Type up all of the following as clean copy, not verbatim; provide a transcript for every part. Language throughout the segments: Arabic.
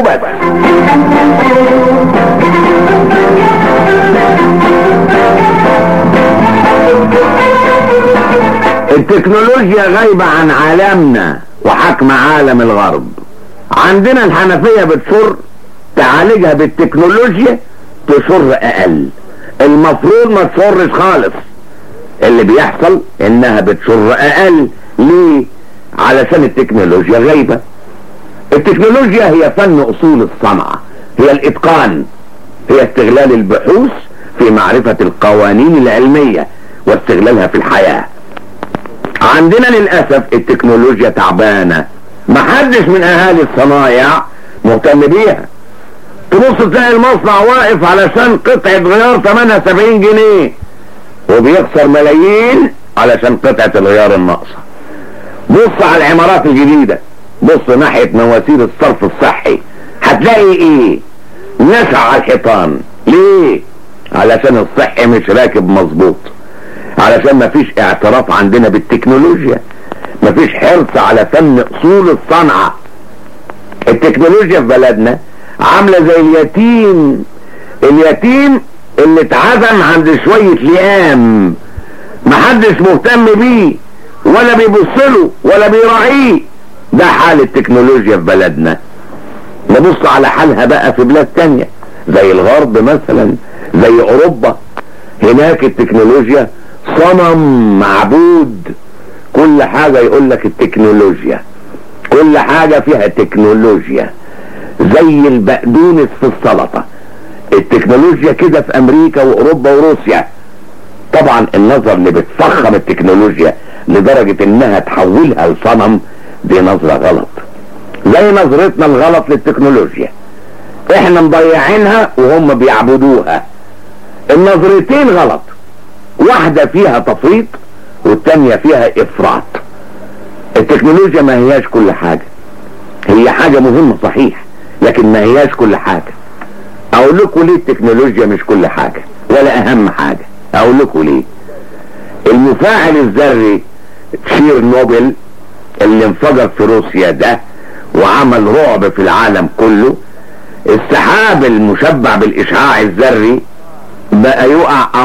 وبس. التكنولوجيا غايبة عن عالمنا وحكم عالم الغرب. عندنا الحنفية بتشر، تعالجها بالتكنولوجيا تشر اقل. المفروض ما تشرش خالص. اللي بيحصل انها بتشر اقل. ليه؟ علشان التكنولوجيا غايبة. التكنولوجيا هي فن اصول الصنعة، هي الاتقان، هي استغلال البحوث في معرفة القوانين العلمية واستغلالها في الحياة. عندنا للأسف التكنولوجيا تعبانة، محدش من اهالي الصنايع مهتم بيها. تبص تلاقي المصنع واقف علشان قطعة غيار ثمنها 70 جنيه وبيخسر ملايين علشان قطعة الغيار الناقصة. بص على العمارات الجديدة، بص ناحية مواسير الصرف الصحي، هتلاقي ايه؟ نشع على الحيطان. ليه؟ علشان الصحي مش راكب مظبوط، علشان مفيش اعتراف عندنا بالتكنولوجيا، مفيش حرص على فن اصول الصنعة. التكنولوجيا في بلدنا عاملة زي اليتيم اللي اتعزم عند شوية لئام، محدش مهتم بيه ولا بيبصله ولا بيراعيه. ده حال التكنولوجيا في بلدنا. نبص على حالها بقى في بلاد تانية زي الغرب مثلا، زي اوروبا. هناك التكنولوجيا صنم معبود، كل حاجة يقولك التكنولوجيا، كل حاجة فيها تكنولوجيا. زي البقدونس في السلطة، التكنولوجيا كده في امريكا واوروبا وروسيا. طبعا النظر اللي بتفخم التكنولوجيا لدرجة انها تحولها لصنم دي نظرة غلط، زي نظرتنا الغلط للتكنولوجيا. احنا مضيعينها وهم بيعبدوها. النظرتين غلط، واحدة فيها تفريط والتانية فيها افراط. التكنولوجيا ما هياش كل حاجة، هي حاجة مهمة صحيح لكن ما هياش كل حاجة. اقول لكم ليه التكنولوجيا مش كل حاجة ولا اهم حاجة. اقول لكم ليه. المفاعل الذري تشيرنوبل اللي انفجر في روسيا ده وعمل رعب في العالم كله، السحاب المشبع بالاشعاع الذري بقى يقع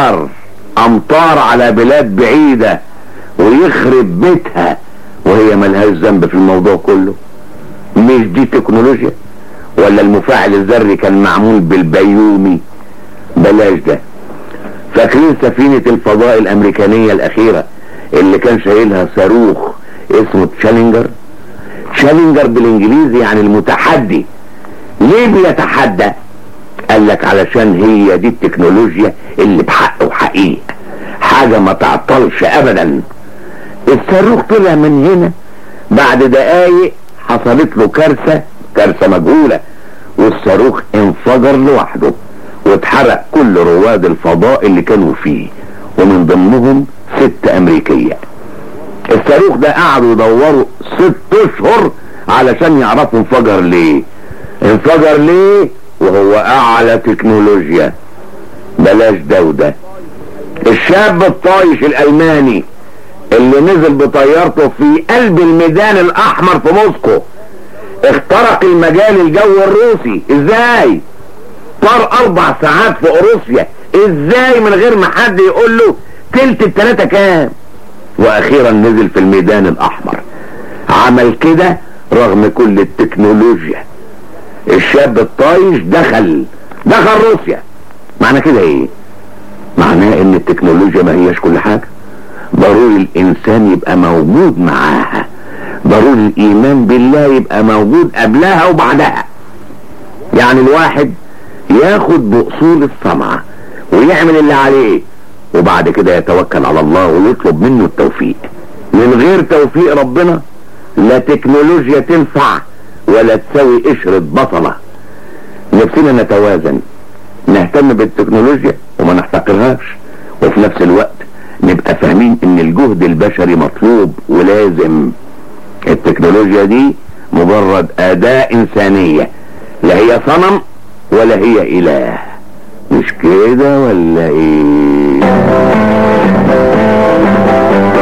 امطار على بلاد بعيدة ويخرب بيتها وهي ملهاش ذنب في الموضوع كله. مش دي تكنولوجيا؟ ولا المفاعل الذري كان معمول بالبيومي؟ بلاش ده. فاكرين سفينة الفضاء الامريكانية الاخيرة اللي كان شايلها صاروخ اسمه تشالنجر بالانجليزي يعني المتحدي. ليه بيتحدى؟ قالك علشان هي دي التكنولوجيا اللي بحق وحقيقة، حاجة ما تعطلش ابدا. الصاروخ طلع من هنا، بعد دقايق حصلت له كارثة مجهولة والصاروخ انفجر لوحده واتحرق كل رواد الفضاء اللي كانوا فيه ومن ضمنهم 6 امريكية. الصاروخ ده قعدوا يدوروا 6 اشهر علشان يعرفوا انفجر ليه وهو اعلى تكنولوجيا. بلاش ده وده. الشاب الطايش الالماني اللي نزل بطيارته في قلب الميدان الاحمر في موسكو اخترق المجال الجوي الروسي. ازاي؟ طار 4 ساعات فوق روسيا. ازاي من غير ما حد يقول له تلت التلاتة كام؟ واخيرا نزل في الميدان الاحمر. عمل كده رغم كل التكنولوجيا. الشاب الطايش دخل روسيا. معنى كده ايه؟ معناه ان التكنولوجيا ما هياش كل حاجة. ضروري الانسان يبقى موجود معاها، ضروري الايمان بالله يبقى موجود قبلها وبعدها. يعني الواحد ياخد باصول الصنعة ويعمل اللي عليه وبعد كده يتوكل على الله ويطلب منه التوفيق. من غير توفيق ربنا لا تكنولوجيا تنفع ولا تسوي قشرة بصلة. نفسنا نتوازن، نهتم بالتكنولوجيا وما نحتقرهاش، وفي نفس الوقت نبقى فاهمين ان الجهد البشري مطلوب ولازم. التكنولوجيا دي مجرد اداة انسانية، لا هي صنم ولا هي اله. مش كده ولا ايه؟